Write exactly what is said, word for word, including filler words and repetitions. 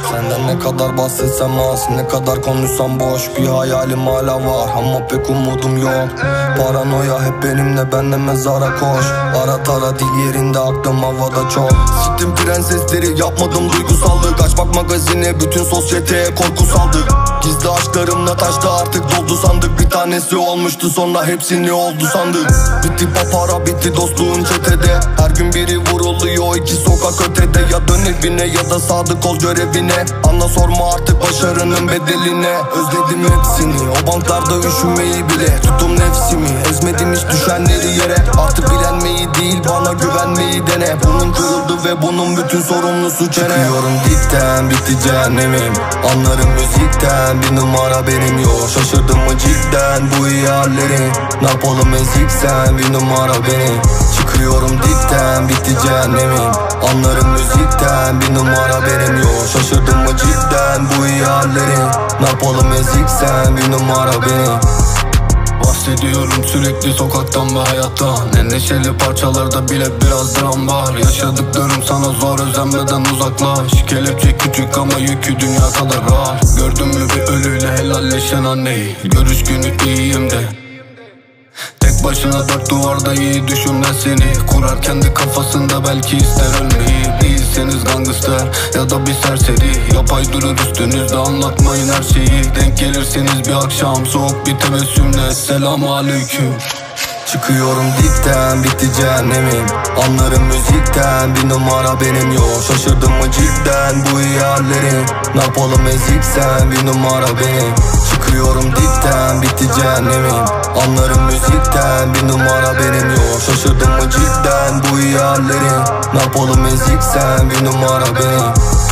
Senden ne kadar bahsetsem az, ne kadar konuşsam boş. Bir hayalim hala var ama pek umudum yok. Paranoya hep benimle, ben de mezara koş. Ara tara dil yerinde, aklım havada çok. Siktim prensesleri, yapmadım duygusallık. Açmak magazine, bütün sosyeteye korku saldık. Gizli aşklarımla taştı, artık doldu sandık. Bir tanesi olmuştu, sonra hepsini oldu sandık. Bitti papara, bitti dostluğun çetede. Her gün biri vuruluyor iki sokak ötede. Ya dön evine ya da sadık ol görevine. Anla sorma artık başarının bedeline. Özledim hepsini, o banklarda üşümeyi bile. Tuttum nefsimi, ezmedim hiç düşenleri yere. Artık bilenmeyi değil, bana güvenmeyi dene. Bunun kırıldı ve bunun bütün sorumlusu çene. Çıkıyorum dipten, bitti cehennemim. Anlarım müzikten, bir numara benim yok. Şaşırdım mı cidden bu iyi halleri? Ne yapalım ezik sen, bir numara benim. Çıkıyorum dipten, bitti cehennemim. Anlarım müzikten, bir numara benim yok. Şaşırdım mı cidden bu iyi halleri? Ne yapalım ezik sen, bir numara benim. Bahsediyorum sürekli sokaktan ve hayattan. En neşeli parçalarda bile biraz dram var. Yaşadıklarım sana zor, özenmeden uzaklaş. Kelepçe küçük ama yükü dünya kadar ağır. Gördün mü bir ölüyle helalleşen anneyi? Görüş günü iyiyim de tek başına dört duvarda iyi düşünme seni. Kurar kendi kafasında, belki ister ölmeyi. Değilseniz gangster ya da bir serseri. Yapay durur üstünüzde, anlatmayın her şeyi. Denk gelirseniz bir akşam soğuk bir tebessümle selamu aleyküm. Çıkıyorum dipten, bitti cehennemim. Anlarım müzikten, bir numara benim yok. Şaşırdım mı cidden bu iyi halleri? Ne yapalım ezik sen, bir numara benim. Çıkıyorum dipten, bitti cehennemim. Anlarım müzikten, bir numara benim yok. Şaşırdım mı cidden bu iyi halleri? Ne yapalım ezik sen, bir numara benim.